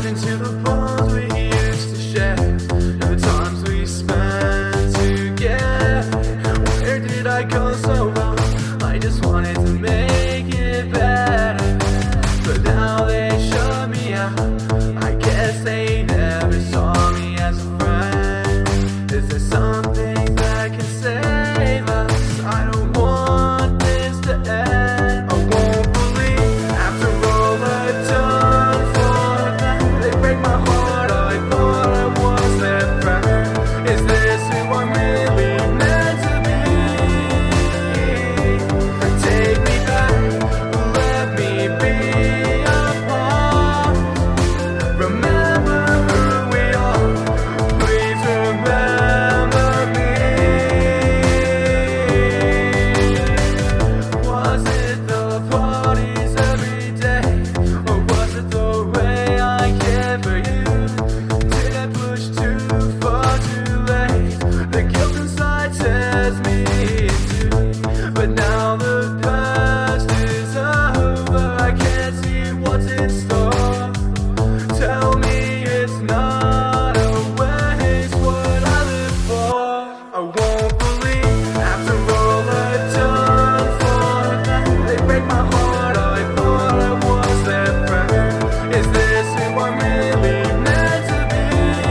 into the bonds we used to share, and the times we spent together. Where did I go so wrong? I just wanted to make it better, but now they shut me out. I guess they never saw me as a friend. Is there something that can save us? I don't want this to end. I won't believe after all I've done for them, they break my heart. I thought I was their friend. Is this who I'm really meant to be? Take me back, let me be a part. Remember who we are, please remember me. Was it the parties every day, or was it the way I cared for you? Did I push too far too late? The guilt inside tears me too. But now the past is over, I can't see what's in store. Tell me it's not a waste what I live for. I won't believe after all I've done for them, they break my heart. I thought I was their friend. Is this who I'm really meant to be?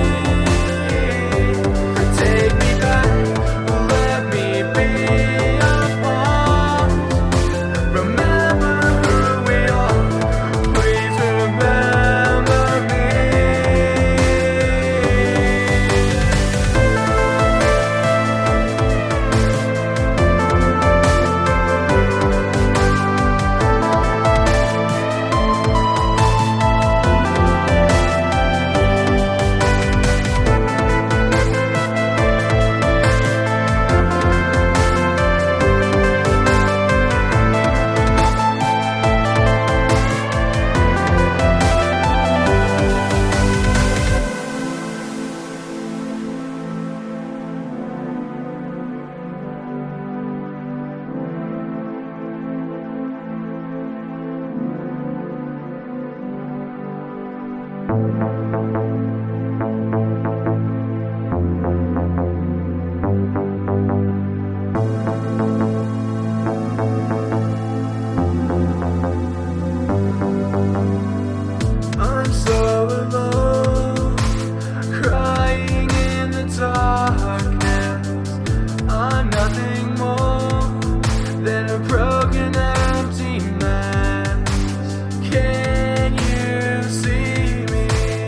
Take me back, let me be a part. Remember who we are, please remember me. I'm so alone, crying in the darkness. I'm nothing more than a broken, empty mess. Can you see me?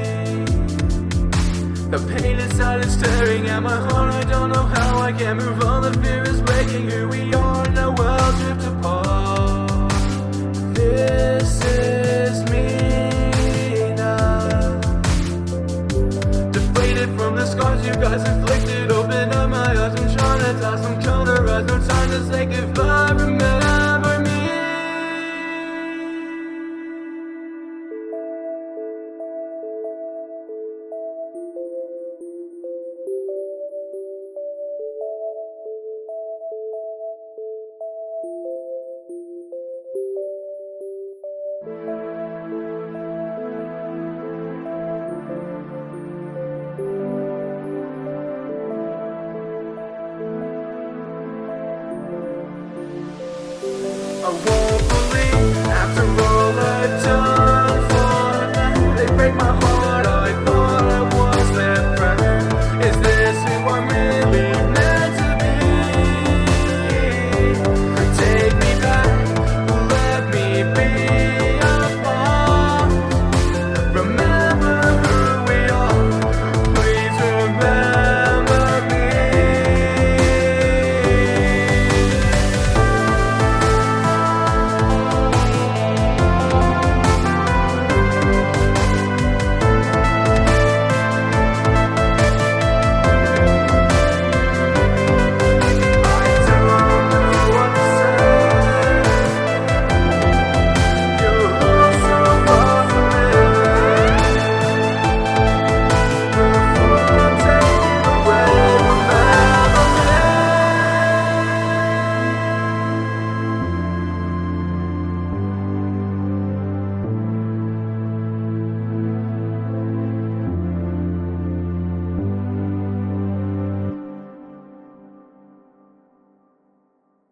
The pain inside is staring at my heart. I don't know how I can move on. The fear is breaking who we are. Now we'll drift apart. This is me now, deflated from the scars you guys inflicted. Open up my eyes, I'm trying to toss some color. Rise, no time to say goodbye. Remember me. I won't believe after all I've done for them, they break my heart.